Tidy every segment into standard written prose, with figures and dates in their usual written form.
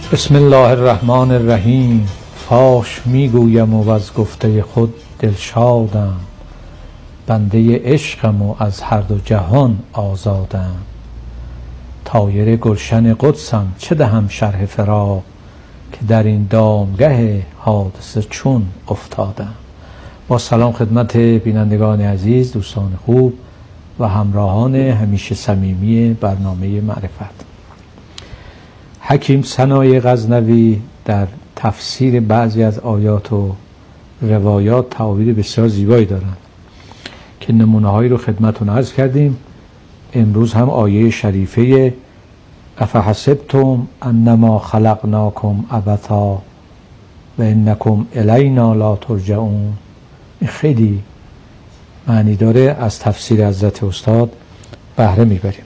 بسم الله الرحمن الرحیم. فاش میگویم و از گفته خود دلشادم، بنده عشقم و از هر دو جهان آزادم. طایر گلشن قدسم چه دهم شرح فراق، که در این دامگه حادثه چون افتادم. با سلام خدمت بینندگان عزیز، دوستان خوب و همراهان همیشه صمیمی برنامه معرفت. حکیم ثنای غزنوی در تفسیر بعضی از آیات و روایات تعابیر بسیار زیبایی دارند که نمونه هایی رو خدمتتون عرض کردیم. امروز هم آیه شریفه افحسبتم انما خلقناکم عبثا و انکم الینا لا ترجعون خیلی معنی داره. از تفسیر حضرت استاد بهره میبریم.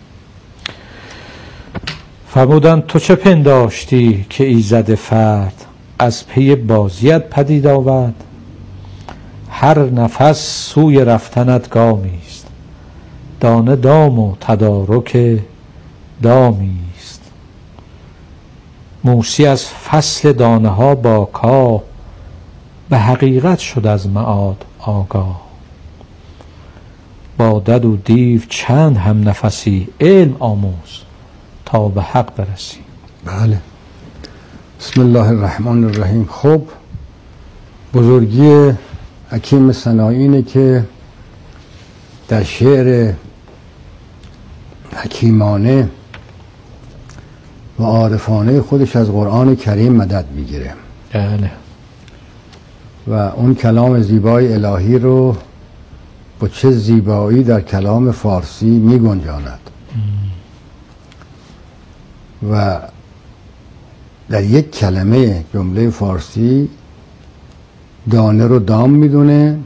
فرمودند تو چه پنداشتی که ایزد فرد از پی بازیت پدید آورد؟ هر نفس سوی رفتنت گامی است، دانه دام و تدارک دامی است. موسی از فصل دانه ها با کاه، به حقیقت شد از معاد آگاه. با دد و دیو چند هم نفسی، علم آموز تا به حق برسی. بله. بسم الله الرحمن الرحیم. خب بزرگی حکیم ثنایی اینه که در شعر حکیمانه و عارفانه خودش از قرآن کریم مدد میگیره. بله. و اون کلام زیبای الهی رو با چه زیبایی در کلام فارسی میگنجاند و در یک کلمه جمله فارسی دانه رو دام میدونه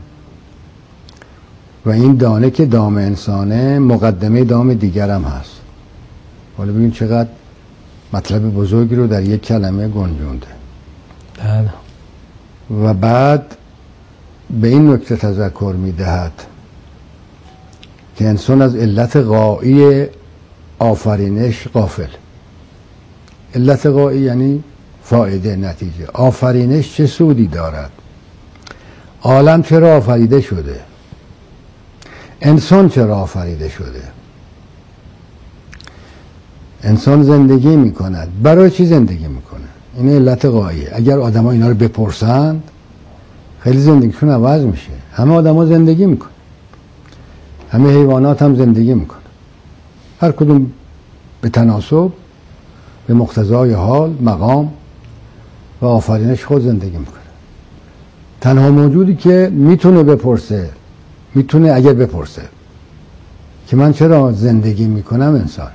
و این دانه که دام انسانه مقدمه دام دیگر هم هست. حالا ببین چقدر مطلب بزرگی رو در یک کلمه گنجونده. بله. و بعد به این نکته تذکر میدهد که انسان از علت غایی آفرینش غافل. علت غایی یعنی فایده، نتیجه. آفرینش چه سودی دارد؟ عالم چرا آفریده شده؟ انسان چرا آفریده شده؟ انسان زندگی میکند. برای چی زندگی میکنه؟ این علت غایی. اگر آدم ها اینا رو بپرسند خیلی زندگیشون عوض میشه. همه آدم ها زندگی میکنن، همه حیوانات هم زندگی میکنن، هر کدوم به تناسب به مقتضای حال، مقام و آفرینش خود زندگی میکنه. تنها موجودی که میتونه بپرسه، میتونه اگر بپرسه که من چرا زندگی میکنم، انسانه.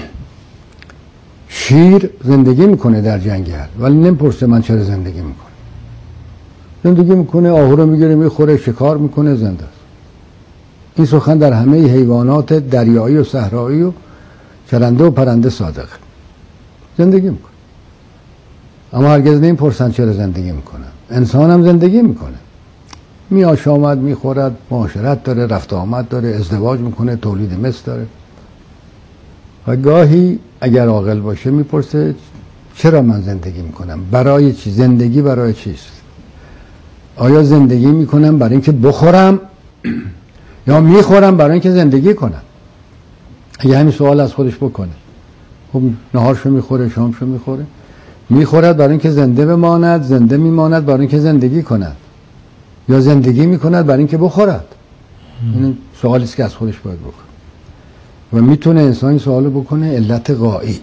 شیر زندگی میکنه در جنگل ولی نمیپرسه من چرا زندگی میکنم. زندگی میکنه، آهو رو میگیره میخوره، شکار میکنه، زنده است. این سخن در همه حیوانات دریایی و صحرایی و چرنده و پرنده صادقه. زندگی میکنه. اما هرگز نمیپرسن چرا زندگی میکنن. انسان هم زندگی میکنه، میآشامد، میخورد، معاشرت داره، رفت آمد داره، ازدواج میکنه، تولید مثل داره. و گاهی اگر عاقل باشه میپرسه چرا من زندگی میکنم؟ برای چی؟ زندگی برای چیست؟ آیا زندگی میکنم برای اینکه بخورم یا میخورم برای اینکه زندگی کنم؟ اگه همین سوال از خودش بکنه، خب نهارشو میخوره، شامشو میخوره، میخورد برای اینکه زنده بماند، زنده میماند برای اینکه زندگی کند، یا زندگی میکند برای اینکه بخورد؟ این سوالی است که از خودش باید بکنه. و میتونه انسان این سوالو بکنه. علت غایی.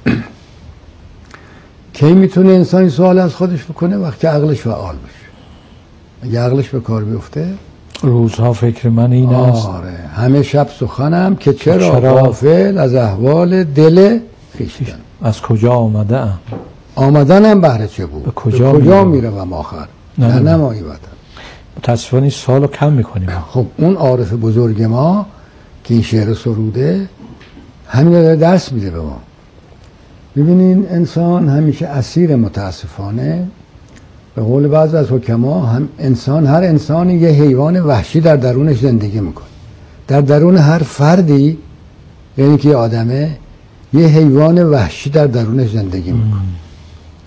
کی میتونه انسان این سوال از خودش بکنه؟ وقتی عقلش فعال بشه. اگه عقلش به کار بیفته، روزها فکر من این است. آره، همه شب سخنم که چرا غافل از احوال دل خویشتن. از کجا آمده ام؟ آمدنم بهره چه بود؟ به کجا میروم آخر؟ نه نمایی وطن. متاسفانه این سوالو کم میکنیم. خب اون عارف بزرگ ما که این شعر سروده همین رو درس میده به ما. ببینین انسان همیشه اسیر، متاسفانه به قول بعض از حکما، هم انسان، هر انسانی یه حیوان وحشی در درونش زندگی میکنه. در درون هر فردی، یعنی که آدمه، یه حیوان وحشی در درونش زندگی میکنه.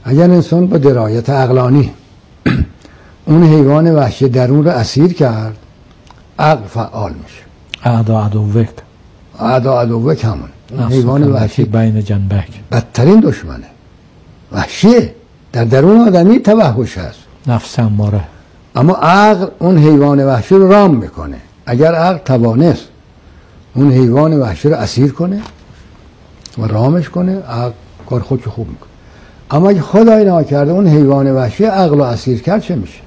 اگر انسان با درایت عقلانی اون حیوان وحشی درون رو اسیر کرد، عقل فعال میشه. اعدا عدوک همون حیوان وحشی بین جنبک بدترین دشمنه، وحشیه، در درون آدمی توحش هست، نفس اماره. اما عقل اون حیوان وحشی رو رام میکنه. اگر عقل توانست اون حیوان وحشی رو اسیر کنه و رامش کنه، عقل کار خودشو خوب میکنه. اما اگه خدای ناکرده اون حیوان وحشی عقل رو اسیر کرد، چه میشه؟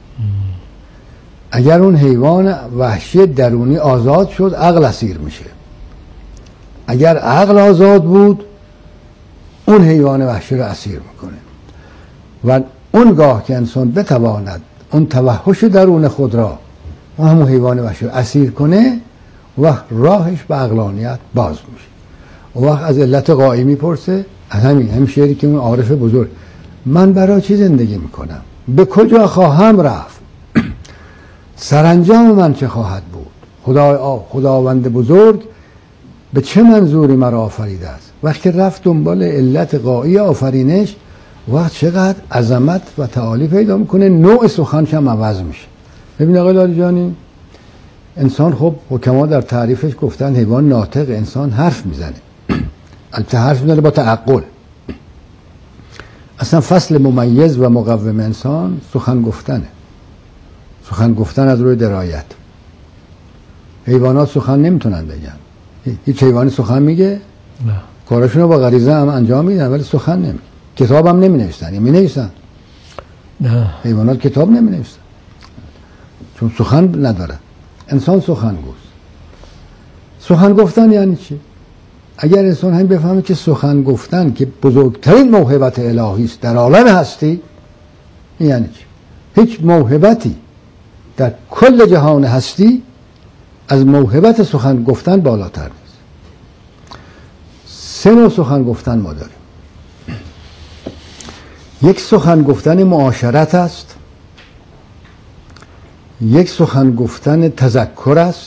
اگر اون حیوان وحشی درونی آزاد شد، عقل اسیر میشه. اگر عقل آزاد بود، اون حیوان وحشی رو اسیر میکنه. و اونگاه که انسان بتواند اون توحش درون خود را و همون حیوان وحشی رو اسیر کنه، و راهش به عقلانیت باز میشه. و وقت از علت غایی میپرسه، از همین شعری که اون عارف بزرگ، من برای چی زندگی میکنم؟ به کجا خواهم رفت؟ سرانجام من چه خواهد بود؟ خداوند بزرگ به چه منظوری مرا آفریده است؟ وقتی رفت دنبال علت غایی آفرینش، وقت چقدر عظمت و تعالی پیدا میکنه، نوع سخنش هم عوض میشه. ببین آقای لاریجانی، انسان خب حکما در تعریفش گفتن حیوان ناطق، انسان حرف میزنه. البته حرف میزنه با تعقل. اصلا فصل ممیز و مقوم انسان سخن گفتنه. سخن گفتن از روی درایت. حیوانات سخن نمیتونن بگن. هیچ حیوانی سخن میگه؟ نه. کارشون رو با غریزه هم انجام میدن ولی سخن نمیگه. کتاب هم نمی نویسن. می نویسن؟ نه. حیوانات کتاب نمی نویسن چون سخن نداره. انسان سخنگوست. سخن گفتن یعنی چی؟ اگر انسان هم بفهمه که سخن گفتن که بزرگترین موهبت الهی است در عالم هستی، یعنی چی؟ هیچ موهبتی در کل جهان هستی از موهبت سخن گفتن بالاتر نیست. 3 نوع سخن گفتن ما داریم. یک سخن گفتن معاشرت است، یک سخن گفتن تذکر است،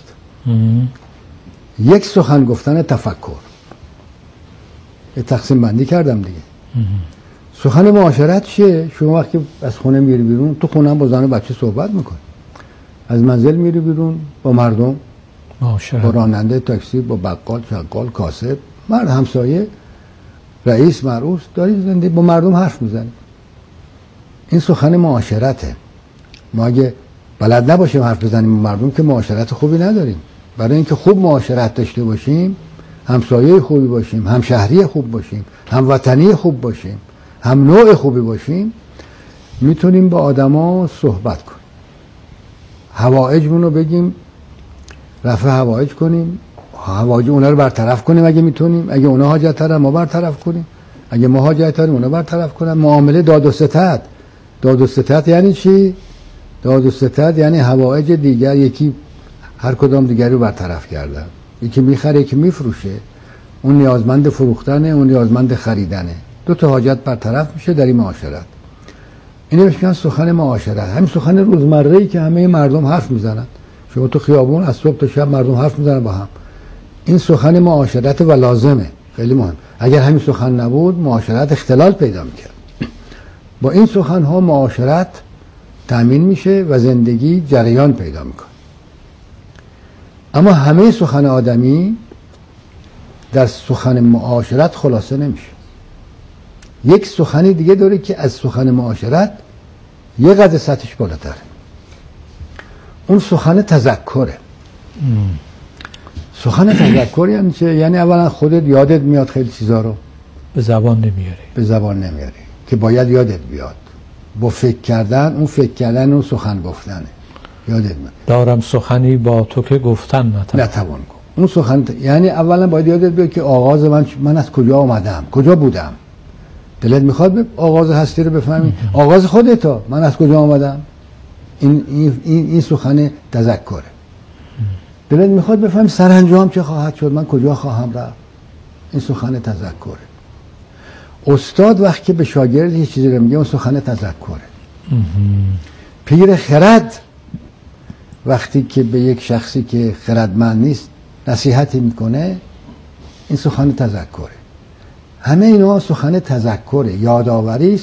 یک سخن گفتن تفکر. یه تقسیم بندی کردم دیگه. سخن معاشرت چیه؟ شما وقتی از خونه میری بیرون، تو خونه هم با زن و بچه صحبت میکنی، از منزل میری بیرون با مردم، معاشرت، با راننده تاکسی، با بقال، شغال، کاسب، مرد، همسایه، رئیس، مرئوس، داری زندگی با مردم حرف میزنی. این سخن معاشرته. ما اگه بلد نباشیم حرف بزنیم با مردم که معاشرت خوبی نداریم. برای اینکه خوب معاشرت داشته باشیم، همسایه خوبی باشیم، همشهری خوب باشیم، هموطنی خوب باشیم، هم نوع خوبی باشیم، میتونیم با آدما صحبت کنیم، حوائجمون رو بگیم، رفع حوائج کنیم، حوائج اونا رو برطرف کنیم اگه میتونیم، اگه اونا حاجت دارن ما برطرف کنیم، اگه ما حاجت داریم اونا برطرف کنن. معامله داد و ستد. داد و ستد یعنی چی؟ داد و ستد یعنی حوائج دیگر یکی هر کدام دیگری رو برطرف کردن. یکی میخره یکی میفروشه، اون نیازمند فروختنه، اون نیازمند خریدنه، 2 تا حاجت برطرف میشه در این معاشرت. اینو بهش میگن سخن معاشرت. همین سخن روزمره‌ای که همه مردم حرف میزنن. شما تو خیابون از صبح تا شب مردم حرف میزنن با هم. این سخن معاشرت و لازمه، خیلی مهم. اگر همین سخن نبود معاشرت اختلال پیدا میکرد. با این سخن ها معاشرت تأمین میشه و زندگی جریان پیدا میکنه. اما همه سخن آدمی در سخن معاشرت خلاصه نمیشه. یک سخنی دیگه داره که از سخن معاشرت یه قدر سطحش بالاتره. اون سخن تذکره. سخن تذکر یعنی چه؟ یعنی اولا خودت یادت میاد خیلی چیزا رو به زبان نمیاری. به زبان نمیاری که باید یادت بیاد. با فکر کردن، اون فکر کردن اون سخن گفتنه. یادت میاد. دارم سخنی با تو که گفتن نتوان گفت. اون سخن یعنی اولا باید یادت بیاد که آغاز من از کجا آمدم، کجا بودم. دلت میخواد به آغاز هستی رو بفهمی؟ آغاز خودتا، من از کجا آمدم. این سخن تذکره. دلت میخواد بفهمی سرانجام چه خواهد شد، من کجا خواهم رفت. این سخن تذکره. استاد وقتی به شاگرد یه چیزی رو میگه، اون سخن تذکره. پیر خرد وقتی که به یک شخصی که خردمند نیست نصیحتی میکنه، این سخن تذکره. همه اینا سخن تذکره، یادآوری است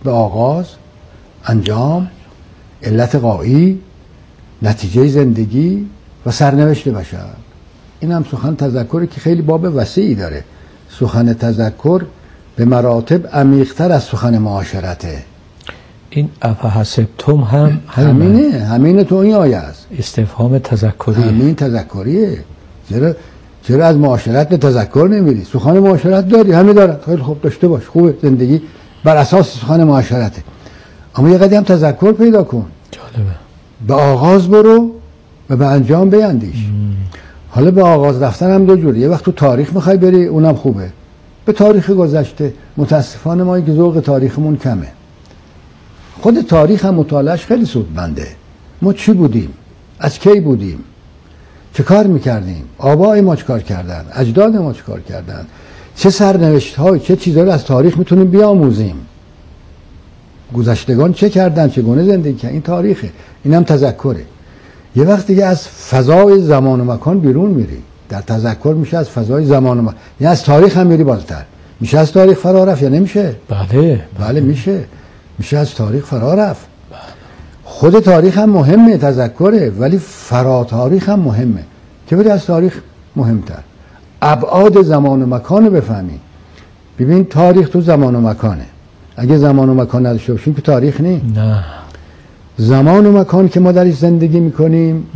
به آغاز، انجام، علت غایی، نتیجه زندگی و سرنوشت بشر. این هم سخن تذکری که خیلی باب وسیعی داره. سخن تذکر به مراتب عمیق‌تر از سخن معاشرته. این افحسبتم هم همینه تو این آیه است. استفهام تذکری، همین تذکریه. چرا از معاشرت به تذکر نمیری؟ سخن معاشرت داری، همه دارن، خیلی خوب، داشته باش، خوبه، زندگی بر اساس سخن معاشرته. اما یه قدم تذکر پیدا کن. جالبه. به آغاز برو و به انجام بیندیش. حالا به آغاز رفتن هم دو جوره. یه وقت تو تاریخ میخوای بری، اونم خوبه. به تاریخ گذشته. متاسفانه ما که ذوق تاریخمون کمه. خود تاریخ هم مطالعهش خیلی سودمنده. ما چی بودیم؟ از کی بودیم؟ چه کار میکردیم؟ آبای ما چه کار کردن؟ اجداد ما چه کار کردن؟ چه سرنوشت های، چه چیزایی از تاریخ میتونیم بیاموزیم؟ گذشتگان چه کردن؟ چگونه زندگی کردن؟ این تاریخه. اینم تذکره. یه وقت دیگه از فضای زمان و مکان بیرون میری. در تذکر میشه از فضای زمان و مکان، یعنی از تاریخ هم میری بالاتر. میشه از تاریخ فرا رفت یا نمیشه؟ بله میشه از تاریخ فرا رفت. خود تاریخ هم مهمه، تذکره، ولی فرا تاریخ هم مهمه که بری از تاریخ مهمتر. ابعاد زمان و مکان رو بفهمی. ببین تاریخ تو زمان و مکانه. اگه زمان و مکان نداشته باشیم که تاریخ نه. زمان و مکان که ما درش زندگی میکنیم،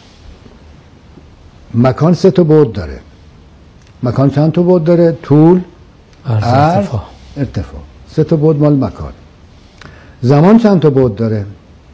مکان 3 تا بعد داره. مکان چند تا بعد داره؟ طول، عرض، ارتفاع. 3 تا بعد مال مکان. زمان چند تا بعد داره؟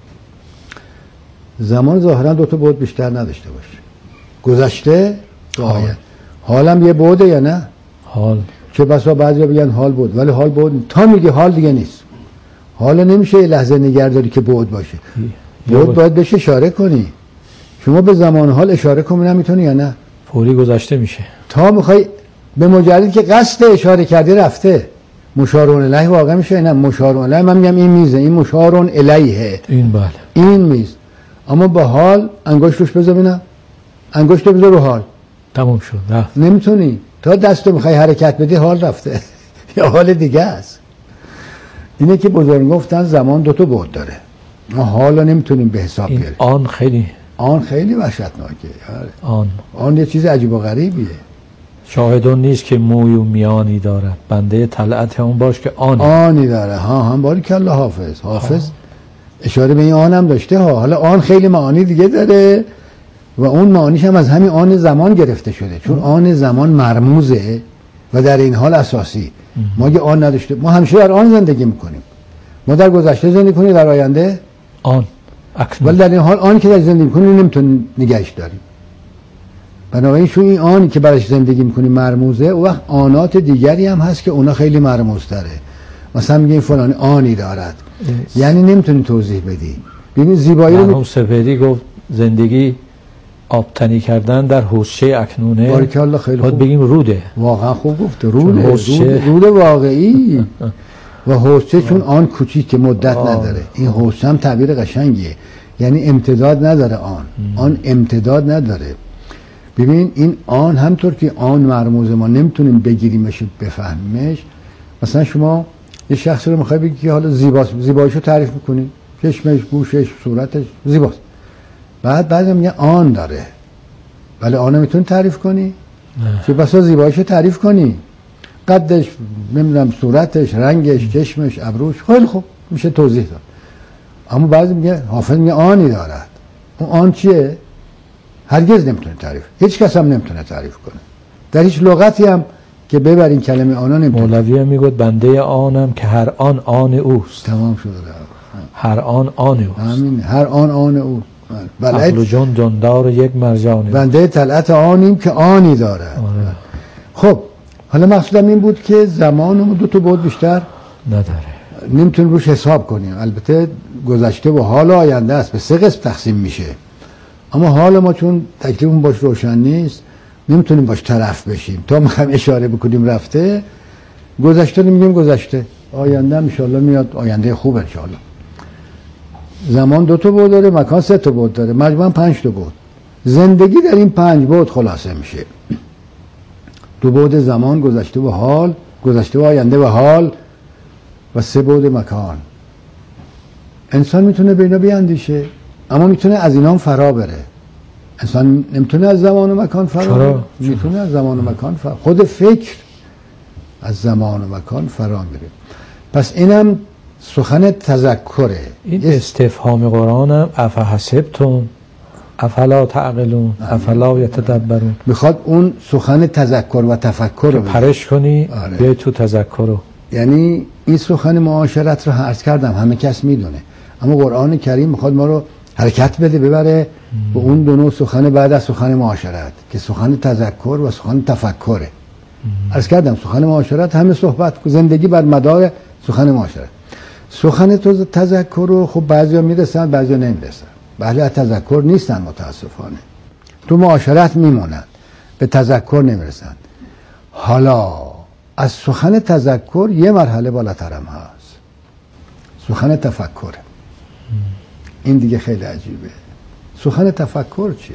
زمان ظاهرا 2 تا بعد بیشتر نداشته باشه. گذشته، آینده. حالم یه بعده یا نه؟ حال. چه بسا بعضیا بگن حال بود، ولی حال بود تا میگه حال دیگه نیست. حالا نمیشه یه لحظه نگهداری که بعد باشه. بعد باید بهش اشاره کنی. شما به زمان حال اشاره کنی نمیتونی یا نه؟ فوری گذشته میشه. تا میخوای به مجرد که قصد اشاره کردی رفته. مشارون الیه واقع میشه؟ نه، مشارون الیه من میگم این میزه، این مشارون الیه. این بله. این میز. اما با حال انگشت روش بذار ببینم. انگشت رو بذار رو حال. تموم شد. رفت. نمیتونی. تا دستو میخوای حرکت بدی حال رفته. یا حال دیگه است. اینه که بزرگ گفتن زمان 2 تا بعد داره. ما حالا نمیتونیم به حساب بیاریم. آن خیلی وحشتناکه. آن یه چیز عجیب و غریبیه. شاهدون نیست که موی و میانی دارد، بنده طلعت اون باش که آنی داره. هم باری کلا حافظ اشاره به این آنم داشته ها. حالا آن خیلی معانی دیگه داره و اون معانیش هم از همین آن زمان گرفته شده، چون آن زمان مرموزه و در این حال اساسی. ما که آن نداشته، ما همیشه در آن زندگی میکنیم. ما در گذشته زندگی کنیم، در آینده آن ولی در این حال آنی که در زندگی میکنیم نمیتونیم نگهش داریم. بنابراین چون این آنی که برش زندگی میکنیم مرموزه، اون وقت آنات دیگری هم هست که اونا خیلی مرموزتره. مثلا میگیم فلانی آنی دارد، یعنی نمیتونی توضیح بدی. ببین زیبایی رو مرحوم سپهری گفت زندگی آبتنی کردن در حوضچه اکنونه. بارکالله خیلی خوب. بگیم روده. واقعا خوب گفته. رود واقعی. و حوضچه چون آن کوچیک مدت نداره. این حوضچه هم تعبیر قشنگیه. یعنی امتداد نداره آن امتداد نداره. ببین این آن همطور که آن مرموز ما نمیتونیم بگیریمش بفهمیمش. مثلا شما یه شخصی رو میخوای بگی که حالا زیباییشو تعریف میکنی، چشمش، گوشش، صورتش زیباست. بعضی میگن آن داره، ولی آن میتونی تعریف کنی؟ چه بسا زیباییشو تعریف کنی، قدش، نمیدونم صورتش، رنگش، چشمش، ابروش، خیلی خوب میشه توضیح داد. اما بعضی میگه حافظ میگه آنی دارد. اون آن چیه؟ هرگز نمیتونه تعریف، هیچ کس هم نمیتونه تعریف کنه. در هیچ لغتی هم که ببرین کلمه آنا نمیتونه. مولوی هم میگه بنده آنم که هر آن آن اوست. تمام شده. هر آن آن اوست. همین، هر آن آن او. عقل و جان جاندار یک مرجانه. بنده طلعت آنیم که آنی داره. خب حالا مقصودم این بود که زمانمون 2 تا بعد بیشتر نداره. نمیتونیم روش حساب کنیم. البته گذشته و حال آینده است، به 3 قسم تقسیم میشه. اما حال ما چون تکلیفمون باش روشن نیست، نمیتونیم باش طرف بشیم. تا میخوایم اشاره بکنیم رفته. گذشته میگیم گذشته، آینده ان شاءالله میاد، آینده خوب ان شاءالله. زمان 2 تا بعد داره، مکان 3 تا بعد داره، مجموعاً 5 تا بعد. زندگی در این 5 بعد خلاصه میشه. 2 بعد زمان، گذشته و حال، گذشته و آینده و حال، و 3 بعد مکان. انسان میتونه به اینا بیاندیشه، اما میتونه از اینا هم فرا بره. انسان نمیتونه از زمان و مکان فرا بره. میتونه از زمان و مکان فرا، خود فکر از زمان و مکان فرا میره. پس اینم سخن تذکره. این استفهام قرآن هم افحسبتم افلا تعقلون افلا یتدبرون، میخواد اون سخن تذکر و تفکر رو پرش کنی. بیای تو تذکر رو. یعنی این سخن معاشرت رو عرض کردم همه کس میدونه، اما قرآن کریم میخواد ما رو حرکت بده ببره به اون دو نوع سخن بعد از سخن معاشرت که سخن تذکر و سخن تفکره. عرض کردم سخن معاشرت همه صحبت زندگی بر مدار سخن معاشرت. سخن تذکر رو خب بعضیا میرسن بعضیا نمیرسن، بله تذکر نیستن متاسفانه، تو معاشرت میمونن به تذکر نمیرسن. حالا از سخن تذکر یه مرحله بالاترم هست، سخن تفکر. این دیگه خیلی عجیبه. سخن تفکر چیه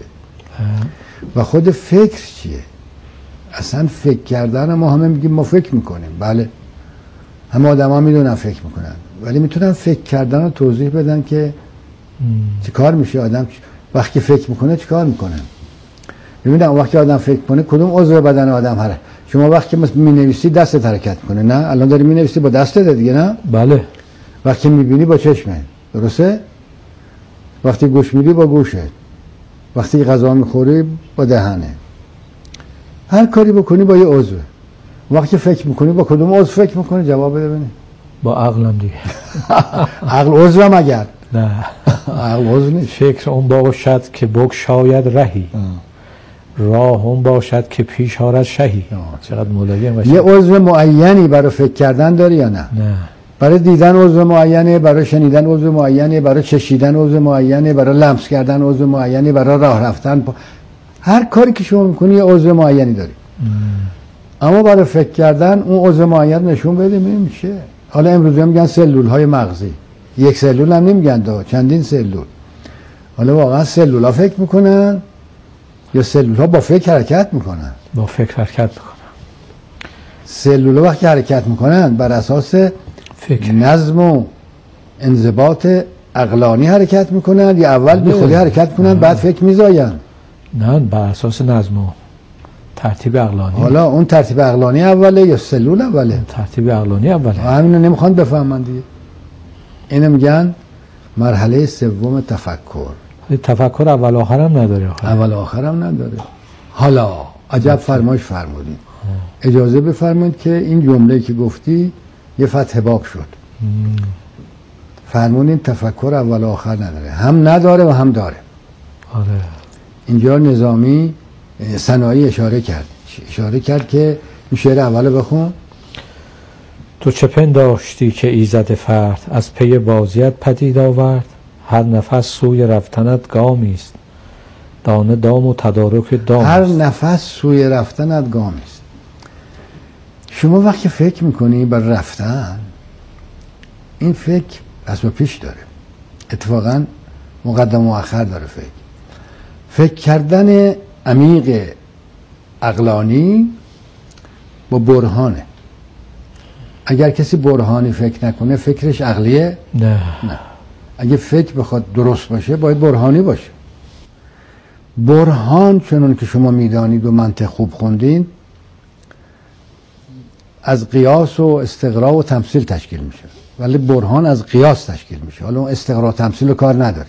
و خود فکر چیه؟ اصلا فکر کردن ما همه میگیم ما فکر میکنیم، بله همه آدم ها میدونن فکر میکنن، ولی میتونن فکر کردن رو توضیح بدن که چی کار میشه آدم وقتی فکر میکنه چی کار میکنه. ببینید وقتی آدم فکر کنه کدوم عضو بدن آدم هره؟ شما وقتی مینویسی دستت حرکت کنه، نه الان داری مینویسی با دستت دیگه، نه؟ بله. وقتی میبینی با چشمه، درسته؟ وقتی گوش میدی با گوشه، وقتی غذا میخوری با دهنه، هر کاری بکنی با یه عضو. وقتی فکر میکنی با کدوم عضو فکر میکنی؟ جواب بده ببینید. با عقلم دیگه. عقل عضو مگر؟ نه عقل عضو نیست. فکر اون باشد که بگشاید رهی، راه اون باشد که پیش آرد شهی. چقدر مولوی یه عضو معینی برای فکر کردن داری یا نه؟ نه. برای دیدن عضو معینه، برای شنیدن عضو معینه، برای چشیدن عضو معینه، برای لمس کردن عضو معینه، برای راه رفتن هر کاری که شما میکنی یه عضو معینی داری. اما برای فکر کردن اون عضو معین نشون بده میشه. حالا امروز میگن سلول های مغزی، یک سلول هم نمیگن چندین سلول. حالا واقعا سلول ها فکر میکنن یا سلول ها با فکر حرکت میکنن؟ با فکر حرکت میکنن. سلول ها وقتی حرکت میکنن بر اساس فکر نظم و انضباط عقلانی حرکت میکنن یا اول بی خودی حرکت میکنن بعد فکر میزاین؟ نه بر اساس نظم و ترتیب عقلانی. حالا اون ترتیب عقلانی اوله یا سلول اوله؟ ترتیب عقلانی اوله. همینو نمیخوان بفهمن دیگه. اینو میگن مرحله سوم تفکر. تفکر اول آخر هم نداره. اول آخر هم نداره. حالا عجب فرمایش فرمودید. اجازه بفرمایید که این جمله که گفتی یه فتح باب شد. فرمودین تفکر اول آخر نداره، هم نداره و هم داره. آره. اینجا نظامی صناعی اشاره کرد که این شعر اول بخون. تو چه پنداشتی که ایزد فرد از پی بازیت پدید آورد، هر نفس سوی رفتنت گامی است، دانه دام و تدارک دام. هر نفس سوی رفتنت گامی است. شما وقتی فکر میکنی بر رفتن، این فکر پس و پیش داره، اتفاقا مقدم و آخر داره. فکر کردن عمیق عقلانی با برهانه. اگر کسی برهانی فکر نکنه فکرش عقلیه؟ نه. اگه فکر بخواد درست باشه باید برهانی باشه. برهان چنون که شما میدانید و منطق خوب خوندین از قیاس و استقراء و تمثیل تشکیل میشه، ولی برهان از قیاس تشکیل میشه. حالا اون استقراء و تمثیل رو کار نداره.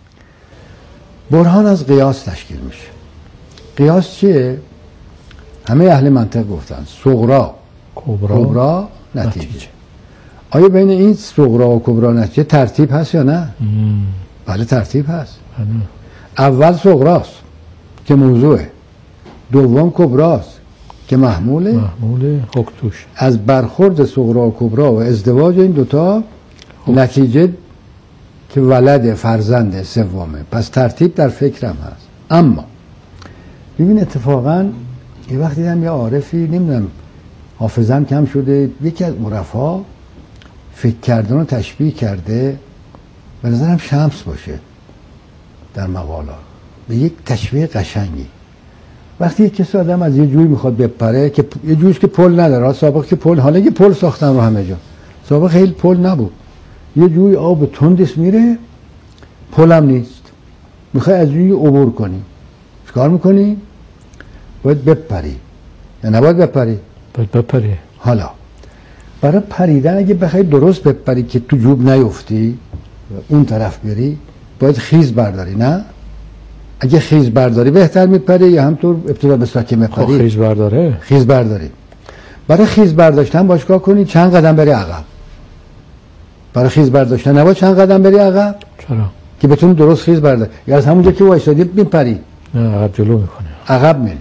برهان از قیاس تشکیل میشه. قیاس چیه؟ همه اهل منطق گفتن صغرا کبرا نتیجه. آیا بین این صغرا و کبرا نتیجه ترتیب هست یا نه؟ بله ترتیب هست. اول صغراست که موضوعه، دوم کبراست که محموله حکتوش. از برخورد صغرا و کبرا و ازدواج این دوتا نتیجه که ولد فرزند سومه. پس ترتیب در فکرم هست. اما ببین اتفاقا یه وقتی دیدم یه عارفی، نمیدونم حافظم کم شده، یکی از عرفا فکر کردن رو تشبیه کرده، به نظرم شمس باشه در مقالات، به یک تشبیه قشنگی. وقتی یک کسی آدم از یه جوی میخواد بپره که یه جویش که پل نداره، سابق که پل، حالا یه پل ساختن رو همه جا، سابق خیلی پل نبود، یه جوی آب تندش میره، پلم نیست، میخوای از جوی عبور کنی، چیکار میکنی؟ باید بپری یا نباید بپری؟ باید بپری. حالا برای پریدن اگه بخوای درست بپری که تو جوب نیفتی اون طرف بری، باید خیز برداری. نه اگه خیز برداری بهتر میپری یا همطور ابتدا به ساکه میپری؟ خیز برداره. خیز برداری. برای خیز برداشتن باشگاه کنی چند قدم بری عقب. برای خیز برداشتن نباید چند قدم بری عقب. چرا؟ که بتونی درست خیز برداری. یا از همونجا که وایسادی میپری؟ نه، عقب جلو میکنه. عقب میری.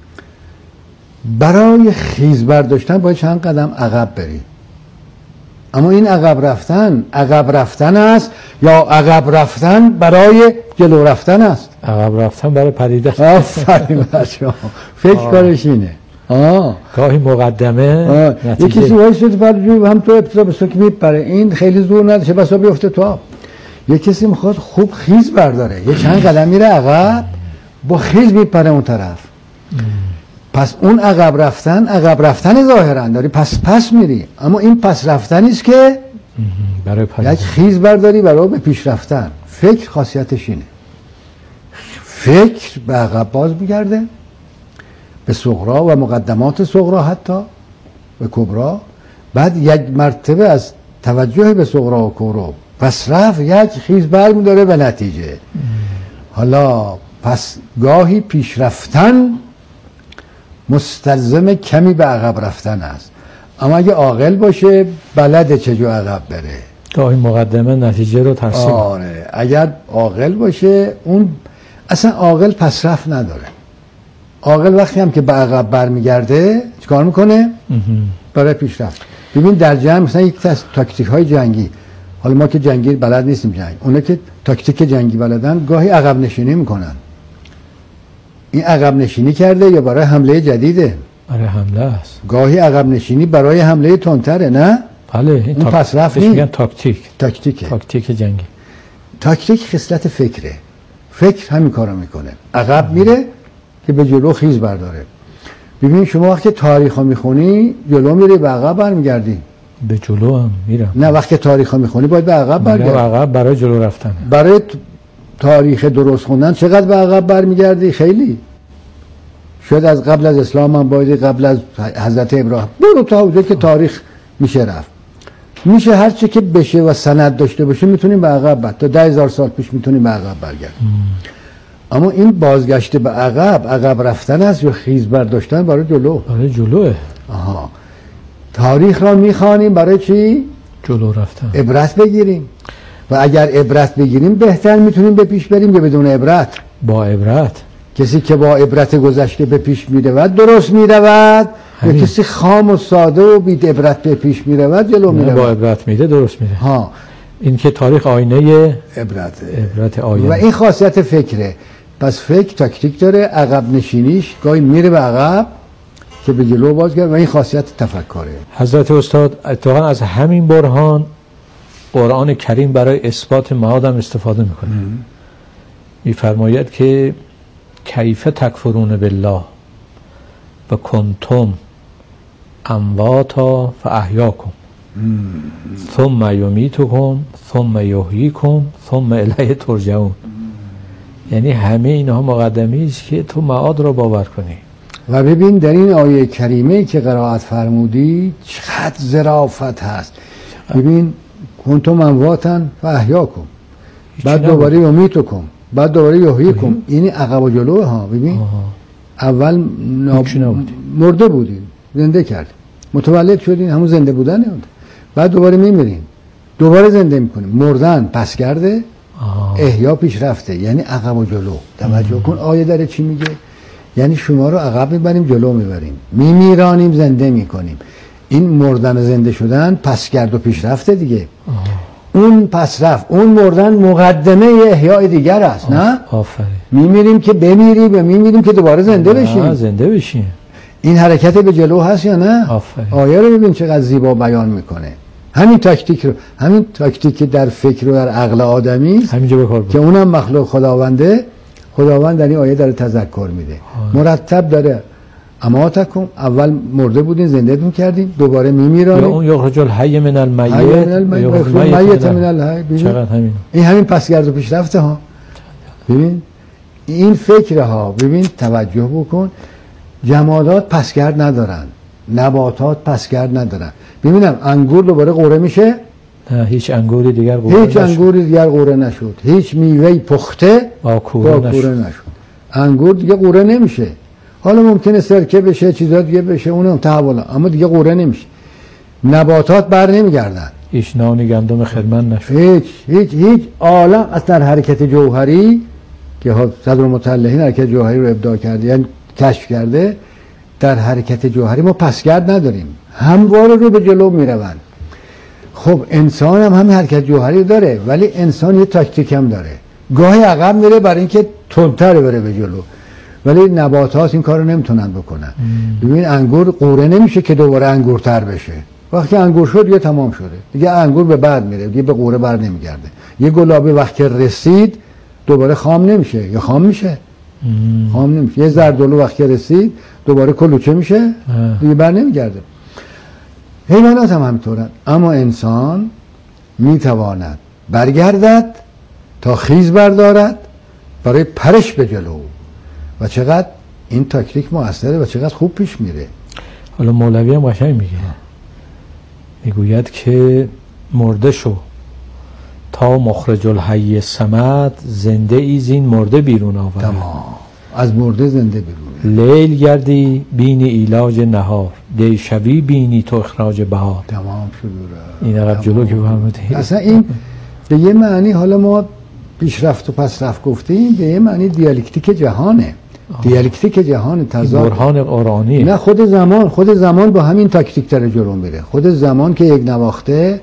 برای خیز برداشتن باید چند قدم عقب بری. اما این عقب رفتن است یا عقب رفتن برای جلو رفتن است؟ عقب رفتن برای پریدن. آفرین بچه‌ها، فکر کارش اینه. گاهی مقدمه یه کسی وایساد برای هم تو ابتدا به سوک میپره، این خیلی زور نداره بسا بیفته تو آب. یه کسی میخواد خوب خیز برداره، یه چند قدم میره عقب با خیز میپره اون طرف. پس اون عقب رفتن ظاهرا داری پس میری، اما این پس رفتنی است که برای یک خیز برداری برای به پیش رفتن. فکر خاصیتش اینه، فکر به عقب باز میگرده، به صغرا و مقدمات صغرا حتی به کبرا، بعد یک مرتبه از توجه به صغرا و کبرا پس رفت یک خیز بر میداره به نتیجه. حالا پس گاهی پیش رفتن مستلزم کمی به عقب رفتن است، اما اگه عاقل باشه بلده چجور عقب بره. گاهی مقدمه نتیجه رو ترسیم. آره اگر عاقل باشه، اون اصلا عاقل پس رفت نداره. عاقل وقتی هم که به عقب برمیگرده چیکار میکنه؟ برای پیش رفت. ببین در جنگ مثلا یک تاکتیک های جنگی، حالا ما که جنگی بلد نیستیم جنگ، اونا که تاکتیک جنگی بلدن گاهی عقب نشینی میکنن. این عقب نشینی کرده یا برای حمله جدیده؟ برای حمله است. گاهی عقب نشینی برای حمله تندتره. نه بله، این اون پس رفت نیست. میگن تاکتیک جنگی. تاکتیک خصلت فکره، فکر همین کارو میکنه، عقب میره که به جلو خیز برداره. ببین شما وقتی تاریخو میخونی جلو میری به عقب برمیگردی؟ به جلو هم میرم. نه وقتی تاریخو میخونی باید به عقب برگردی. عقب برای جلو رفتن. برای تاریخ درست خوندن چقدر به عقب برمیگردی؟ خیلی. شاید از قبل از اسلام هم باید، قبل از حضرت ابراهیم، برو تا اونجا که تاریخ میشه رفت. میشه هر چی که بشه و سند داشته باشه میتونیم به عقب تا 10,000 سال پیش میتونیم به عقب برگردیم. اما این بازگشت به عقب رفتن است یا خیز برداشتن برای جلو؟ برای جلوه. آها. تاریخ را میخوانیم برای چی؟ جلو رفتن. عبرت بگیریم. و اگر عبرت بگیریم بهتر میتونیم به پیش بریم یا بدون عبرت؟ با عبرت. کسی که با عبرت گذشته به پیش میرود درست میرود، یا کسی خام و ساده و بی عبرت به پیش میرود جلو میرود؟ با عبرت میده درست میره. ها. این که تاریخ آینه عبرت آینه. و این خاصیت فکره. پس فکر تاکتیک داره، عقب نشینیش گاهی میره به عقب که به جلو بازگرد و این خاصیت تفکره. حضرت استاد اتفاقا از همین برهان قرآن کریم برای اثبات معاد هم استفاده میکنه. میفرماید که کیف تکفرون بالله و کنتم امواتا فاحیاکم ثم یمیتکم ثم یحییکم ثم الیه ترجعون. یعنی همه اینها مقدمه است که تو معاد را باور کنی. و ببین در این آیه کریمه که قرائت فرمودی چقدر ظرافت هست. ببین کنتم امواتا فاحیاکم، بعد دوباره یمیتکم، بعد دوباره یحییکم. یعنی عقب و جلو ها. ببین اول مرده بودین زنده کرد، متولد شدین همون زنده بودن، بعد دوباره میمیرین، دوباره زنده میکنیم، مردن پس کرده، احیا پیش رفته، یعنی عقب و جلو. توجه کن آیه داره چی میگه. یعنی شما رو عقب میبریم جلو میبریم، میمیرانیم زنده میکنیم. این مردن و زنده شدن پس کرد و پیش رفته دیگه. اون پس رفت، اون مردن مقدمه احیای دیگر است. نه آفرین. میمیریم که بمیریم و میمیریم که دوباره زنده بشیم. زنده بشیم. این حرکت به جلو هست یا نه؟ آفرین. آیه رو ببین چقدر زیبا بیان میکنه. همین تاکتیک که در فکر و در عقل آدمی است که اونم مخلوق خداونده، خداوند در این آیه داره تذکر میده. مرتب داره اماتکم، اول مرده بودین زندهتون کردیم، دوباره میمیرانیم. یا اون یخرج الحی من المیت میت من الحی. چقدر همین. این همین پسگرد و پیشرفته ها. ببین این فکره ها، ببین توجه بکن، جمادات پسگرد ندارن، نباتات پسگرد ندارن. ببینم انگور دوباره قوره میشه؟ نه، هیچ انگوری دیگر قوره نشد. هیچ میوه پخته با کوره نشد. انگور دیگه قوره نمیشه. حالا ممکنه سرکه بشه، چیزا دیگه بشه، اونم تحولا، اما دیگه قوره نمیشه. نباتات بر نمیگردن. هیچ نانی گندم خرمن نشد. هیچ عالم از در حرکت جوهری که صدرالمطلعین حرکت جوهری رو ابداع کرده، یعنی کشف کرده، در حرکت جوهری ما پسگرد نداریم، همواره رو به جلو میروند. خب انسان هم همین حرکت جوهری داره، ولی انسان یه تاکتیک هم داره، گاهی عقب میره برای اینکه تندتر بره به جلو، ولی نباتات این کارو نمیتونن بکنن. ببین انگور قوره نمیشه که دوباره انگورتر بشه. وقتی انگور شد یه تمام شده، دیگه انگور به بعد میره، دیگه به قوره بر نمیگرده. یه گلابی وقتی رسید دوباره خام نمیشه، یا خام میشه؟ خام نمیشه. یه زردالو وقتی رسید دوباره کلوچه میشه، دیگه بر نمیگرده. حیوانات هم همینطورن، اما انسان میتواند برگردد تا خیز بردارد برای پرش به جلو. و چقدر این تاکتیک مؤثره و چقدر خوب پیش میره. حالا مولوی هم قشنگ میگوید که مرده شو تا مخرج الحی صمد، زنده ای زین مرده بیرون آورد. تمام، از مرده زنده بیرون. لیل گردی بینی ایلاج نهار، دی شبی بینی تو اخراج بهار. تمام شد. این عقب جلو که بفرمایید. اصلا این به یه معنی، حالا ما پیشرفت و پسرفت گفتیم، به یه معنی دیالکتیک جهانه. دیالکتیک جهان تضاد برهان قرآنی. نه، خود زمان با همین تاکتیک داره جلو میره. خود زمان که یک نواخته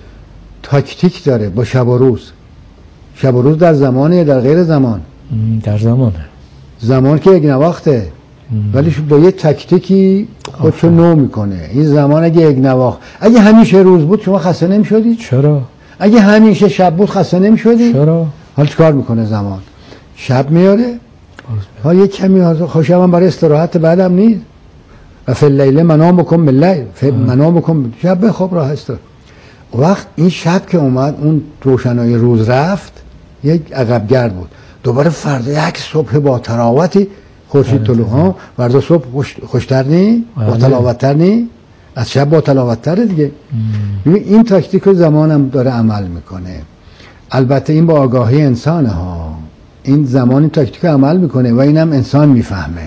تاکتیک داره با شب و روز. شب و روز در زمانه، در غیر زمان؟ در زمانه. زمان که یک نواخته، ولی با یه تاکتیکی خودشو نو میکنه. این زمان اگه یک نواخت، اگه همیشه روز بود شما خسته نمیشدید؟ چرا؟ اگه همیشه شب بود خسته نمیشدید؟ چرا؟ حالا چیکار میکنه زمان؟ شب میاره، ها یک کمی خوشم هم برای استراحت بعدم نیست. و فی اللیل منام بکن باللیل، منام بکن شب بخواب راه است. وقت این شب که اومد، اون روشنایی روز رفت، یک عقب گرد بود. دوباره فردا یک صبح با تراوتی خورشید طلوع ها، فردا صبح خوشتر نی، با تلاوتتر نی، از شب با تلاوتتر دیگه. این تاکتیک رو زمانم داره عمل میکنه. البته این با آگاهی انسانه ها، این زمان این تاکتیک عمل میکنه و اینم انسان میفهمه.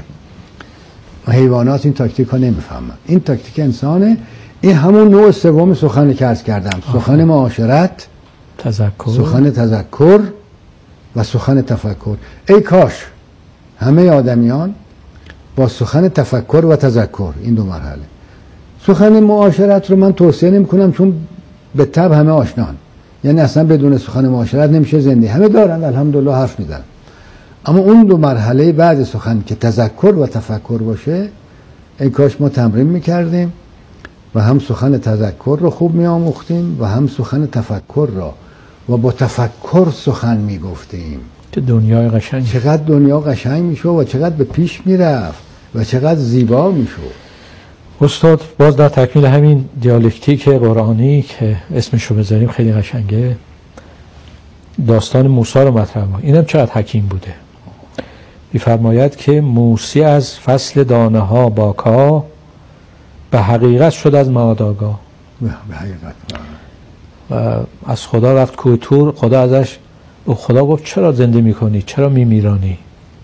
حیوانات این تاکتیک ها نمیفهمن. این تاکتیک انسانه. این همون نوع سوم سخن که عرض کردم، سخن معاشرت، سخن تذکر و سخن تفکر. ای کاش همه آدمیان با سخن تفکر و تذکر، این دو مرحله. سخن معاشرت رو من توصیه نمی کنم، چون به طبع همه آشنان، یعنی اصلا بدون سخن معاشرت نمیشه زندگی. همه دارن الحمدلله حرف میزنن، اما اون دو مرحله بعد سخن که تذکر و تفکر باشه، ای کاش ما تمرین میکردیم و هم سخن تذکر رو خوب میآموختیم و هم سخن تفکر را، و با تفکر سخن میگفتیم. که دنیای قشنگ، چقدر دنیا قشنگ میشو و چقدر به پیش میرفت و چقدر زیبا میشو. استاد باز در تکمیل همین دیالکتیک قرآنی که اسمشو بذاریم خیلی قشنگه، داستان موسی رو مطرح کنیم. اینم چقدر حکیم بوده. می‌فرماید که موسی از فصل دانه ها باکا، به حقیقت شد از معاد آگاه. به حقیقت. و از خدا رفت کوه طور، خدا ازش به خدا گفت چرا زنده میکنی؟ چرا میمیرانی؟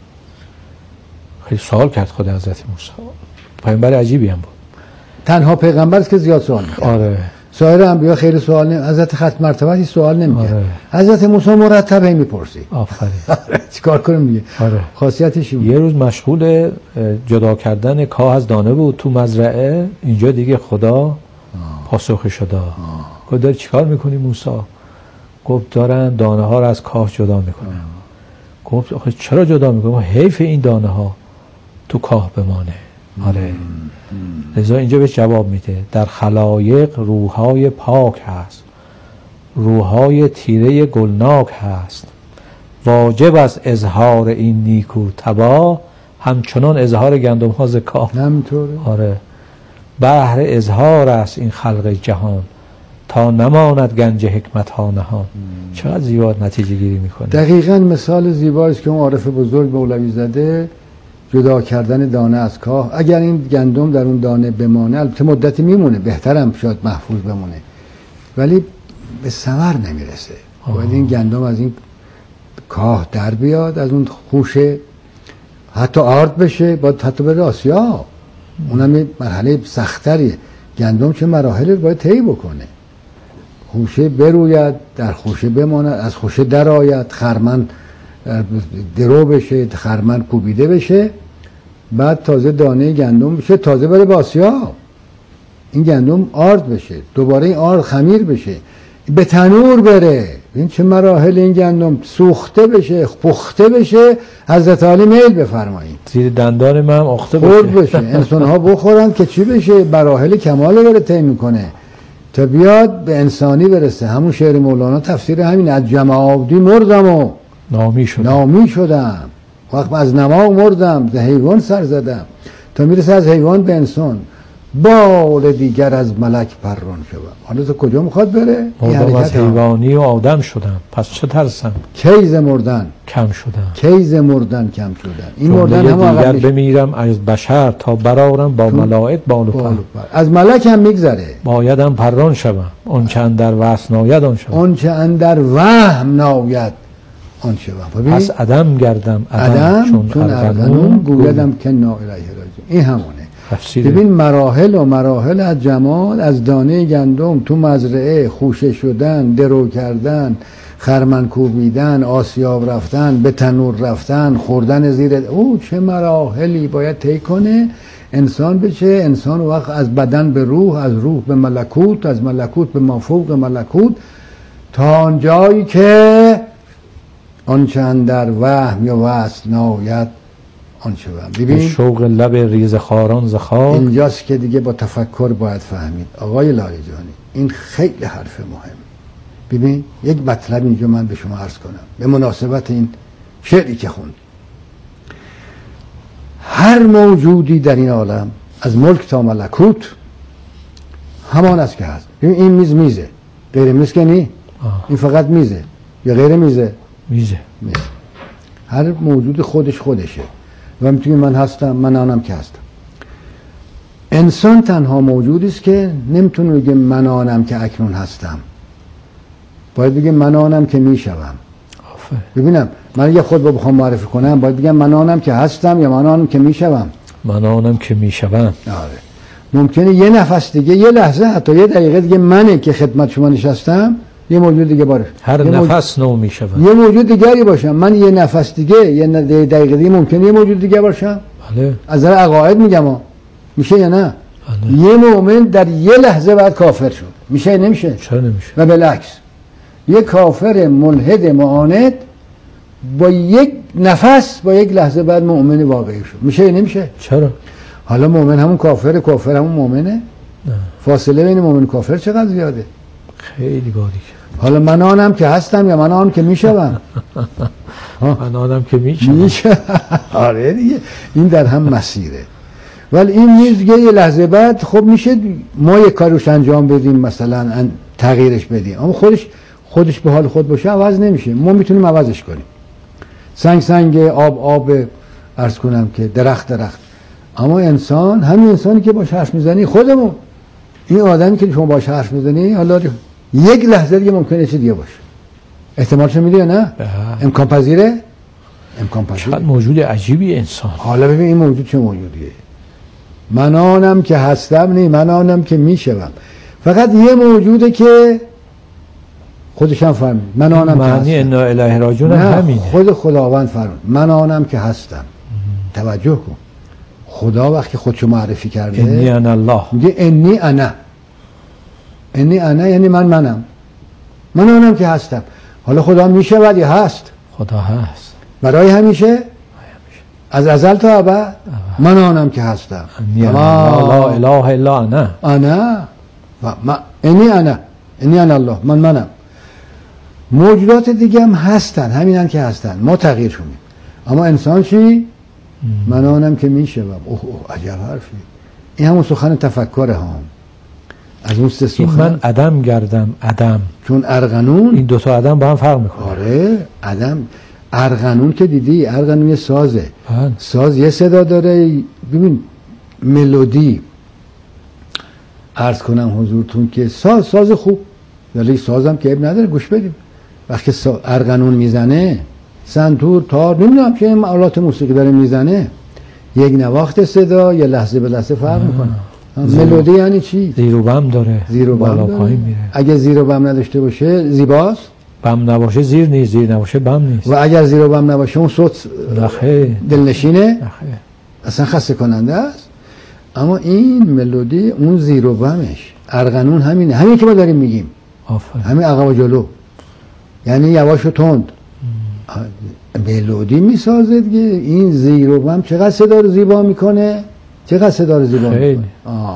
خیلی سوال کرد خدا حضرت موسی. پیامبر عجیبی هم بود. تنها پیغمبر است که زیاد سوال می‌کنه. آره. سایر انبیا خیلی سوال نمی، حضرت ختم مرتبه هیچ سوال نمی‌کنه. آره. حضرت موسی مرتب میپرسی. آفرین. چیکار کنیم دیگه؟ آره. خاصیتش یه روز مشغول جدا کردن کاه از دانه بود تو مزرعه، اینجا دیگه خدا پاسخش داد. گفت داری چیکار می‌کنی موسی؟ گفت دارن دانه ها رو از کاه جدا میکنن. گفت آخه چرا جدا میکنن؟ حیف این دانه ها تو کاه بمانه. آره. لذا اینجا بهش جواب میده در خلایق روحای پاک هست، روحای تیره گلناک هست، واجب از اظهار این نیکو تبا همچنان اظهار گندم ها ز کاه. همینطوره. آره، بهر اظهار است این خلق جهان، تا نماند گنج حکمت ها نهان. چقدر زیبا نتیجه گیری میکنه. دقیقاً مثال زیبایی است که اون عارف بزرگ مولوی زده، جدا کردن دانه از کاه. اگر این گندم در اون دانه بمانه، البته مدتی میمونه، بهترم شاید محفوظ بمونه، ولی به ثمر نمیرسه. باید این گندم از این کاه در بیاد، از اون خوشه، حتی آرد بشه، باید حتی بره آسیا. اونم یه مرحله سخت‌تریه. گندم چه مراحلی باید طی بکنه. خوشه بروید، در خوشه بماند، از خوشه در آید، خرمن درو بشه، خرمن کوبیده بشه، بعد تازه دانه گندم بشه، تازه بره به آسیا. این گندم آرد بشه، دوباره این آرد خمیر بشه، به تنور بره. این چه مراحل این گندم سوخته بشه، پخته بشه، حضرت علی میل بفرمایید زیر دندان من هم آخته بشه. انسان ها بخورن که چی بشه؟ مراحل کمال بره طی میکنه تا بیاد به انسانی برسه. همون شعر مولانا تفسیر همین، از جمادی مردم و نامی شدم، وقت از نما مردم، ز حیوان سر زدم، تا میرسه از حیوان به انسان، بال دیگر از ملک پران شدم. حالا تو کجا میخواد بره؟ مردم از حیوانی و آدم شدم، پس چه ترسم کیز مردن کم شدم. کیز مردن کم شدن. این مردن هم دیگر بمیرم از بشر، تا برارم با ملائک بال و پر. از ملک هم میگذره، بایدم پران شوم، اون چه اندر وصل ناید آن شوم، اون چه اندر وهم ناید آن شوم. پس عدم گردم عدم چون ارغنون، گویدم که نا الیه راجعون. این همونه. ببین مراحل از جمال، از دانه گندم تو مزرعه، خوشه شدن، درو کردن، خرمن کوبیدن، آسیاب رفتن، به تنور رفتن، خوردن زیر او، چه مراحلی باید طی کنه انسان بشه. انسان وقت از بدن به روح، از روح به ملکوت، از ملکوت به مافوق ملکوت، تا آنجایی که آنچه اندر وهم یا وصل ناید آن شوم. ببین شوق لب ریز خاران ز خاک، اینجاست که دیگه با تفکر باید فهمید. آقای لاریجانی این خیلی حرف مهم. ببین یک مطلب اینجا من به شما عرض کنم به مناسبت این شعری که خوند. هر موجودی در این عالم از ملک تا ملکوت همان است که هست. ببین این میزه، غیر میز که نی، این فقط میزه یا غیر میزه؟ میزه. هر موجود خودشه و میتونی من هستم، من آنم که هستم. انسان تنها موجودی است که نمیتونه بگه من آنم که اکنون هستم، باید بگه من آنم که میشوم. ببینم من یه خود بخوام معرفی کنم، باید بگم من آنم که هستم یا من آنم که میشوم؟ من آنم که میشوم. آره. ممکنه یه نفس دیگه، یه لحظه، حتی یه دقیقه دیگه منه که خدمت شما نشستم، یه موجود دیگه باشه. هر نفس نو میشوم. یه موجود دیگری باشم. من یه نفس دیگه، یه دقیقه دیگه ممکنه یه موجود دیگه باشم. بله. از نظر عقاید میگم میشه یا نه؟ بله. یه مؤمن در یه لحظه بعد کافر شد، میشه یا نمیشه؟ چرا نمیشه؟ و بالعکس یه کافر ملحد معاند با یک نفس، با یک لحظه بعد مؤمن واقعی شد، میشه یا نمیشه؟ چرا؟ حالا مؤمن همون کافر همون مؤمنه؟ نه. فاصله بین مؤمن و کافر چقدر زیاده؟ خیلی باریکه. حالا من آنم که هستم یا من آنم که میشوم؟ من آنم که میشوم. آره دیگه، این در هم مسیره. ولی این نیز یه لحظه بعد خب میشه ما یک کاروش انجام بدیم، مثلا تغییرش بدیم، اما خودش به حال خود باشه عوض نمیشه. ما میتونیم عوضش کنیم. سنگ آب عرض کنم که درخت. اما انسان، همین انسانی که باش حرف میزنی، خودمون، این آدمی که شما باش حرف میزنی، حالا یک لحظه دیگه ممکنه چه دیگه باشه. احتمالش میده یا نه؟ امکان پذیره. چقدر موجود عجیبی انسان. حالا ببین این موجود چه موجودیه. من آنم که هستم، نه من آنم که میشوم. فقط یه موجوده که خودش هم فرمود من آنم که هستم. معنی انا الیه راجعون همینه. خود خداوند فرمود من آنم که هستم. توجه کن، خدا وقتی خودشو معرفی کرده انی انا الله، میگه انی انا یعنی منم، من آنم که هستم. حالا خدا میشود یا هست؟ خدا هست برای همیشه، از ازل تا ابد. من آنم که هستم. لا اله الا انا. انی انا الله، منم. موجودات دیگه هم هستن، همینن که هستن، ما تغییر شدیم. اما انسان چی؟ من آنم که میشوم. اوه عجب حرفی. این همون سخن تفکره ها. از اون سه سخن من عدم گردم عدم، چون ارغنون این دوتا عدم با هم فرق میکنه. آره عدم. ارغنون که دیدی، ارغنون یه سازه. ساز یه صدا داره. ببین ملودی عرض کنم حضورتون که ساز خوب، ولی سازم که عیب نداره، گوش بدیم. وقتی ارغنون میزنه، سنتور، تار، نمیدونم چه آلات موسیقی داره میزنه، یک نواخت صدا یه لحظه به لحظه فرق میکنه. ملودی یعنی چی؟ زیر و بم داره، زیر و بالا بم پایین میره. اگه زیر و بم نداشته باشه زیباست، بم نباشه زیر نیست، زیر نباشه بم نیست. و اگر زیر و بم نباشه اون صوت دلنشینه، اصلا خسته کننده است. اما این ملودی اون زیر و بمش، ارغنون همینه، همین که ما داریم میگیم، همین عقب و جلو، یعنی یواش و تند. ملودی میسازه دیگه. این زیر و بم چقدر صدا رو زیبا میکنه، چقدر صدا رو زیبا میکنه.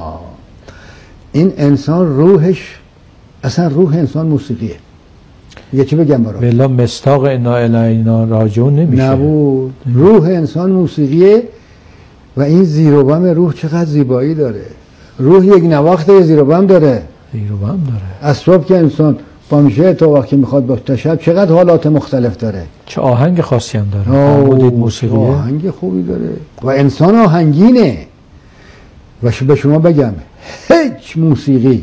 این انسان روحش، اصلا روح انسان موسیقیه. یه چی بگم برات؟ بلا مستاق انا الینا راجعون نمیشه. نبود. روح انسان موسیقیه و این زیر و بم روح چقدر زیبایی داره. روح یک نواخت زیر و بم داره. زیر و بم داره. از صبح که انسان پا میشه تا وقتی میخواد با تا شب چقدر حالات مختلف داره. چه آهنگ خاصی هم داره. موسیقیه آهنگ خوبی داره و انسان آهنگینه. و به شما بگم هیچ موسیقی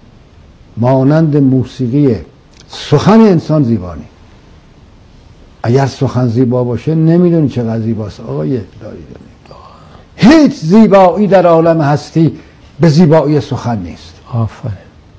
مانند موسیقی سخن انسان زیبا نیست. اگر سخن زیبا باشه نمیدونی چقدر زیباست آقای داری. هیچ زیبایی در عالم هستی به زیبایی سخن نیست. آفرین.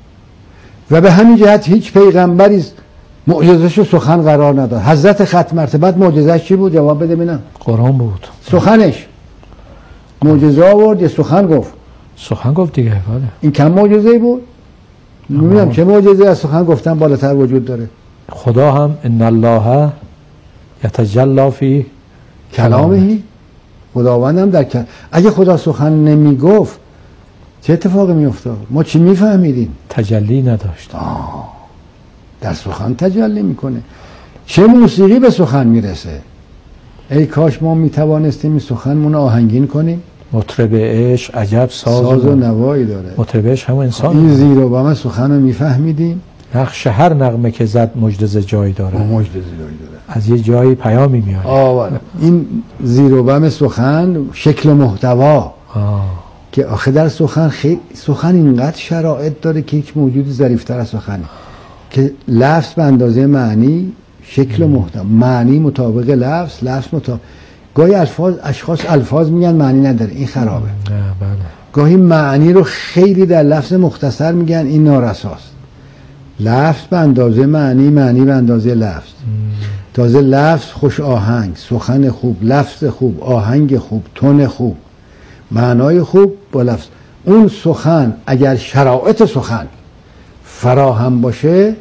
و به همین جهت هیچ پیغمبری معجزه‌اش سخن قرار نداد. حضرت ختم مرتبت معجزه‌اش چی بود؟ جواب بده ببینم. قرآن بود. سخنش. معجزه آورد یا سخن گفت؟ سخن گفت دیگه. بله. این کم معجزه‌ای بود؟ نمیدونم چه معجزه‌ای از سخن گفتن بالاتر وجود داره. خدا هم ان الله یتجلی فی کلامه. خداوند هم در اگه خدا سخن نمیگفت چه اتفاقی میافتاد؟ ما چی میفهمیدیم؟ تجلی نداشت. در سخن تجلی میکنه. چه موسیقی به سخن میرسه. ای کاش ما میتوانستیم این سخنمون آهنگین کنیم. مطرب عشق عجب ساز و نوایی داره. مطرب عشق همون انسان. این زیر و بم سخن رو میفهمیدیم. نقش هر نغمه که زد مجدز جای داره. مجدز جای داره. از یه جایی پیامی میاد. این زیر و بم سخن شکل محتوا که آخه در سخن اینقدر شرایط داره که هیچ موجودی ظریف‌تر از سخنه، که لفظ به اندازه معنی، شکل محتوا، معنی مطابق لفظ مطابق. گاهی اشخاص الفاظ میگن معنی نداره، این خرابه. گاهی معنی رو خیلی در لفظ مختصر میگن، این نارساست. لفظ به اندازه معنی، معنی به اندازه لفظ. تازه لفظ خوش آهنگ، سخن خوب، لفظ خوب، آهنگ خوب، تون خوب، معنای خوب با لفظ. اون سخن اگر شرایط سخن فراهم باشه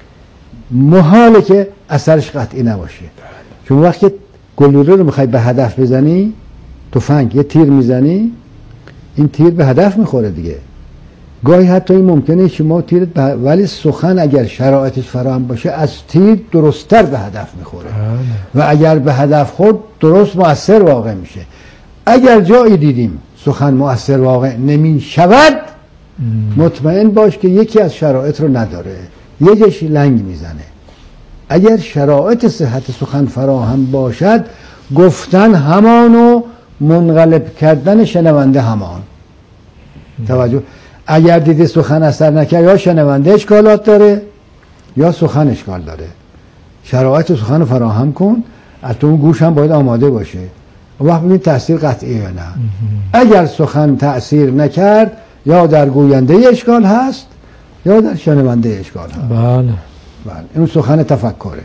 محاله که اثرش قطعی نباشه. چون وقتی گلوله رو میخوای به هدف بزنی، تفنگ یه تیر میزنی، این تیر به هدف میخوره دیگه. گاهی حتی این ممکنه شما تیر ولی سخن اگر شرایطش فراهم باشه از تیر درست‌تر به هدف میخوره و اگر به هدف خورد درست مؤثر واقع میشه. اگر جایی دیدیم سخن مؤثر واقع نمی شود، مطمئن باش که یکی از شرایط رو نداره، یه جاش لنگ میزنه. اگر شرایط صحت سخن فراهم باشد، گفتن همان و منقلب کردن شنونده همان. توجه. اگر دیدی سخن اثر نکرد، یا شنونده اشکالات داره یا سخن اشکال داره. شرایط سخن رو فراهم کن، از اون گوش هم باید آماده باشه. وقت ببین تأثیر قطعیه یا نه. اگر سخن تأثیر نکرد، یا در گوینده اشکال هست یا در شنونده اشکال هست. بله. این سخن تفکره.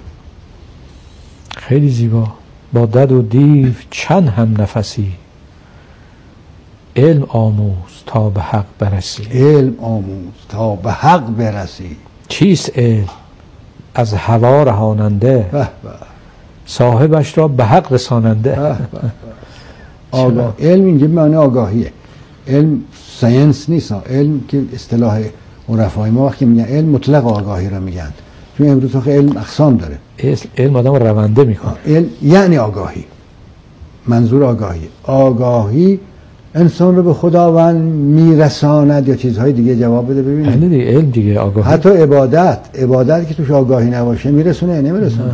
خیلی زیبا. با دد و دیو چند هم نفسی، علم آموز تا به حق برسی. علم آموز تا به حق برسی. چیست علم؟ از هوا رهاننده، صاحبش را به حق رساننده. آگاه. علم اینجا معنی آگاهیه. علم ساینس نیست. علم که اصطلاح عرفای ما وقتی میگن علم، مطلق آگاهی را میگن. چون امروز علم اقسام داره. علم آدم رونده میکنه. علم یعنی آگاهی. منظور آگاهی انسان رو به خداوند میرساند یا چیزهای دیگه جواب بده. ببینید دیگه علم دیگه آگاهی. حتی عبادت که توش آگاهی نباشه میرسونه یا نمیرسونه؟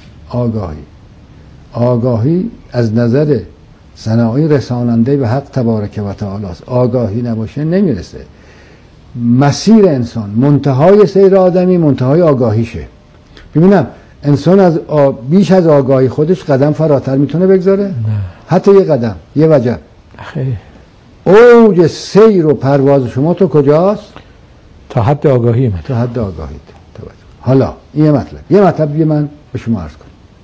آگاهی از نظر صناعی رساننده به حق تبارک و تعالی است. آگاهی نباشه نمیرسه. مسیر انسان، منتهای سیر آدمی منتهای آگاهیشه. ببینم انسان از بیش از آگاهی خودش قدم فراتر میتونه بگذاره؟ نه. حتی یه قدم، یه وجب. اوج سیر و پرواز شما تو کجاست؟ تا حد آگاهی من. تا حد آگاهی. حالا این یه مطلب دیگه من به شما عرض کنم.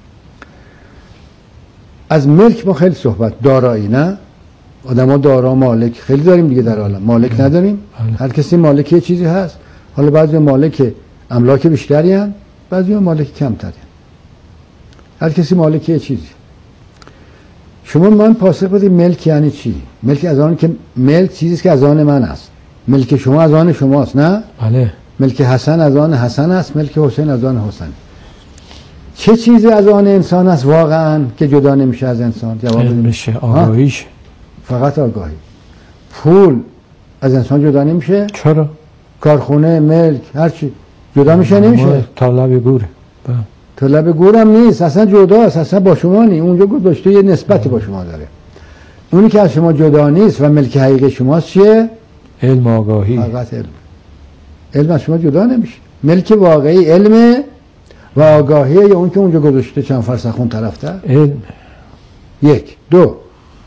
از ملک ما خیلی صحبت، دارایی نه؟ آدما دارا مالک خیلی داریم دیگه در عالم. مالک نداریم؟ هر کسی مالک یه چیزی هست. حالا بعضی مالک املاک بیشتری هستن، بعضی مالک کمتری هستن. هر کسی مالک یه چیزی. شما من پاسخ بدید ملک یعنی چی؟ ملک از آن که ملک چیزی که از آن من است. ملک شما از آن شماست نه؟ بله. ملک حسن از آن حسن است، ملک حسین از آن حسین. چه چیزی از آن انسان است واقعا که جدا نمیشه از انسان؟ جواب بدید. میشه آگاهیش. فقط آگاهی. پول از انسان جدا نمیشه؟ چرا؟ کارخونه، ملک، هر چی جدا میشه نمیشه؟ تا لب گوره. تا لب گورم نیست، اصلا جداست، اصلا با شما نیست. اونجا گذاشته یه نسبتی با شما داره. اونی که از شما جدا نیست و ملک حقیقی شماست چیه؟ علم، آگاهی. فقط علم از شما جدا نمیشه. ملک واقعی علمه و آگاهیه یا اون که اونجا گذاشته چند فرسخ اون طرفتر؟ علم. یک. دو،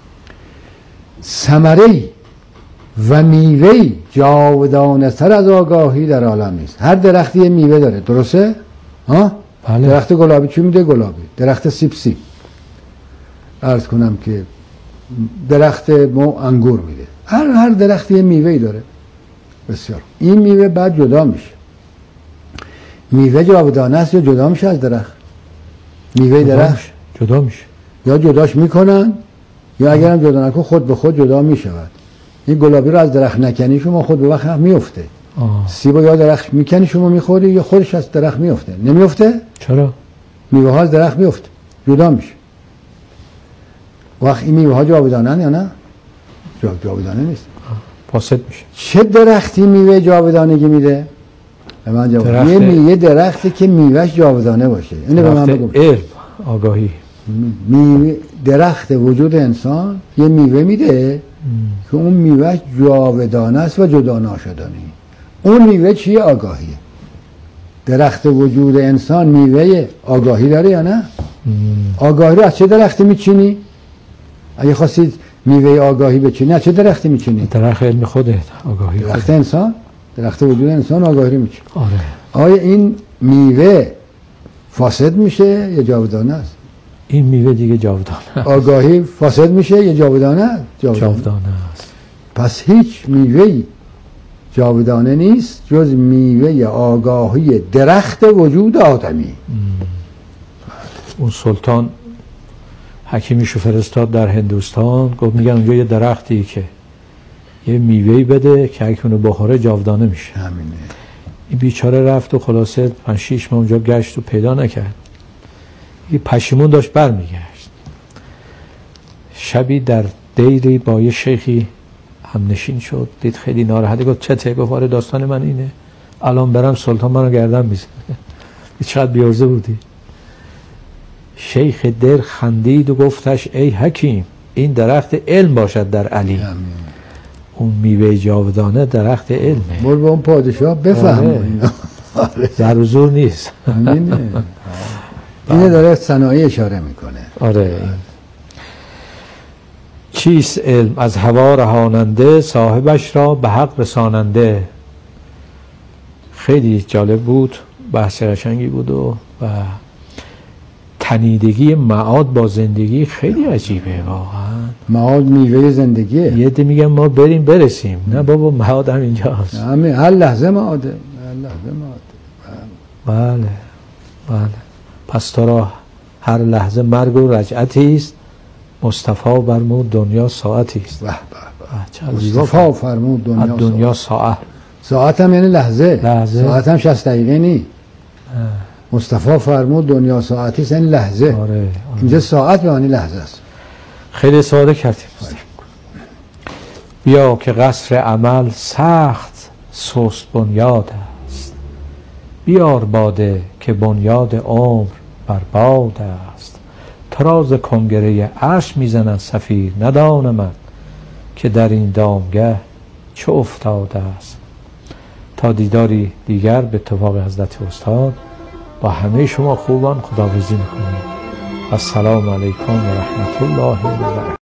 ثمره و میوه جاودانه تر از آگاهی در عالم نیست. هر درختی یه میوه داره، درسته؟ ها؟ بله. درخت گلابی چی میده؟ گلابی. درخت سیب عرض کنم که درخت انگور میده. هر درختی یه میوه‌ای داره. بسیار. این میوه بعد جدا میشه. میوه جاودانه است یا جدا میشه از درخت؟ میوه درخت جدا میشه. یا جداش میکنن یا اگرم جدا نکن خود به خود جدا میشود. این گلابی رو از درخت نکنی شما خود به وقت میفته. سیب یا درخت میکنی شما میخوری یا خودش از درخت میفته؟ نمیفته؟ چرا؟ میوه ها از درخت میفته، جدا میشه. وقت این میوه ها جاودانن یا نه؟ جاودانه نیست، فاسد میشه. چه درختی میوه جاودانگی میده؟ به من جواب. یه درختی که میوهش جاودانه باشه. اینو به من بگو. علم، آگاهی. درخت وجود انسان یه میوه میده که اون میوهش جاودانه است و جدا ناشدنی. اون میوه چیه؟ آگاهیه. درخت وجود انسان میوه آگاهی داره یا نه؟ آگاهی رو از چه درختی میچینی؟ اگه خواستید میوه آگاهی بچینی از چه درختی میچینی؟ درخت علم خوده، آگاهی درخت خوده. انسان، درخت وجود انسان آگاهی رو میچینی. آره. آیا این میوه فاسد میشه یا جاودانه است؟ این میوه دیگه جاودانه است. آگاهی فاسد میشه یا جاودانه؟ جاودانه است. پس هیچ میوه‌ای جاودانه نیست جز میوه آگاهی درخت وجود آدمی. اون سلطان حکیمیشو فرستاد در هندوستان، گفت میگن اونجا یه درختی که یه میوهی بده که اگه اونو بخوره جاودانه میشه. همینه. این بیچاره رفت و خلاصه 5-6 ماه اونجا گشت و پیدا نکرد. یه پشیمون داشت برمیگشت. شبی در دیری با یه شیخی هم نشین شد، دید خیلی ناراحته، گفت چته؟ گفت آره داستان من اینه، الان برم سلطان منو گردن میزنه. چقدر بیارزه بودی. شیخ در خندید و گفتش ای حکیم، این درخت علم باشد در علی. اون میوه جاودانه درخت علمه. برو به اون پادشاه بفهم. زر و زور نیست. اینه داره صنایع اشاره میکنه. آره. چیست علم؟ از هوا رهاننده، صاحبش را به حق رساننده. خیلی جالب بود، بحث قشنگی بود و تنیدگی معاد با زندگی خیلی عجیبه واقعا. معاد میوه زندگیه. یه ده میگن ما بریم برسیم، نه بابا معاد هم اینجاست. همین هر لحظه معاده. بله. پس تو را هر لحظه مرگ و رجعتی است، مصطفی فرمود دنیا ساعتی است. مصطفی فرمود دنیا ساعت. ساعت هم یعنی لحظه. ساعت هم 60 دقیقه نی. مصطفی فرمود دنیا ساعتی است، یعنی لحظه. آره. اینجا ساعت به معنی لحظه است. خیلی ساده کردیم. بیا که قصر عمل سخت سست بنیاد است، بیار باده که بنیاد عمر برباد است. تراز کنگره عرش میزند صفیر، ندانم که در این دامگه چه افتاده است. تا دیداری دیگر به اتفاق حضرت استاد با همه شما خوبان خداحافظی میکنیم. السلام علیکم و رحمت الله و برکاته.